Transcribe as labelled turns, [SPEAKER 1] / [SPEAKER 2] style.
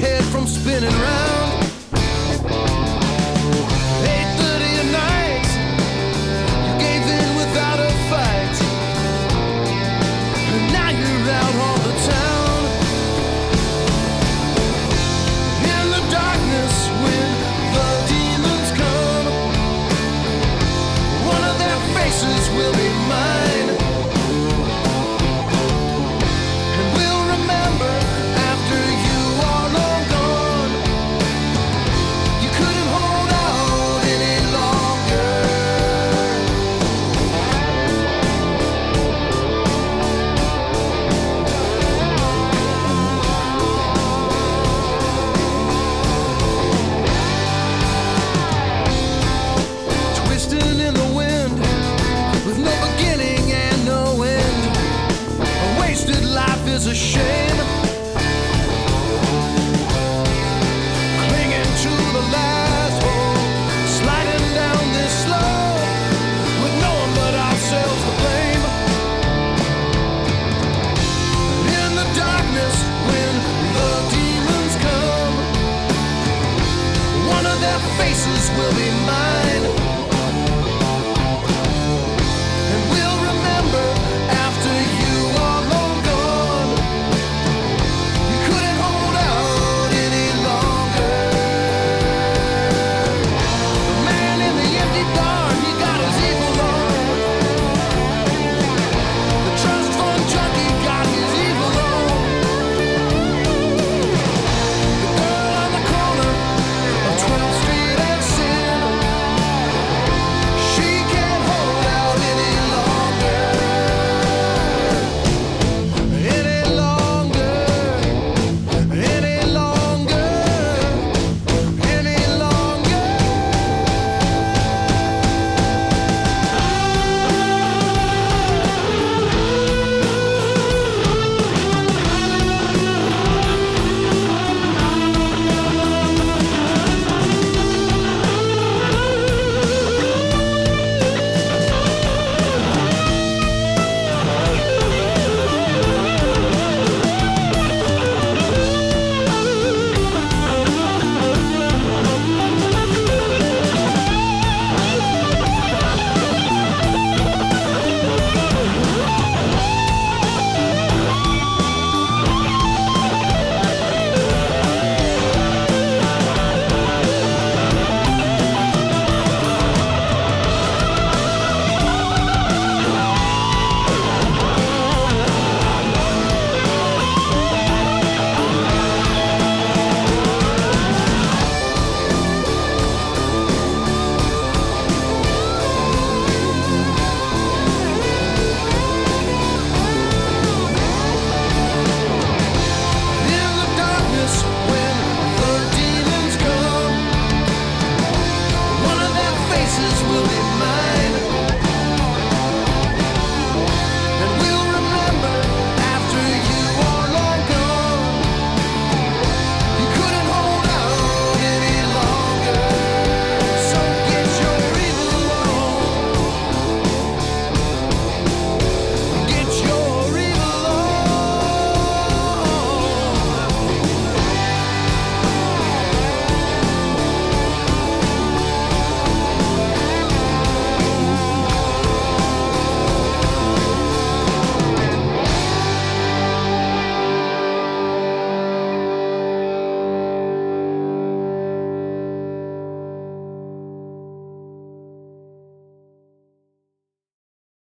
[SPEAKER 1] head from spinning round. 8:30 at night, you gave in without a fight, and now you're out on the town. In the darkness when the demons come, one of their faces will be mine, and we'll remember after you are long gone. You couldn't hold out any longer. Twisting in the wind with no beginning and no end. A wasted life is a shame. Clinging to the last hole, sliding down this slope with no one but ourselves to blame. In the darkness when the demons come, one of their faces will be mine.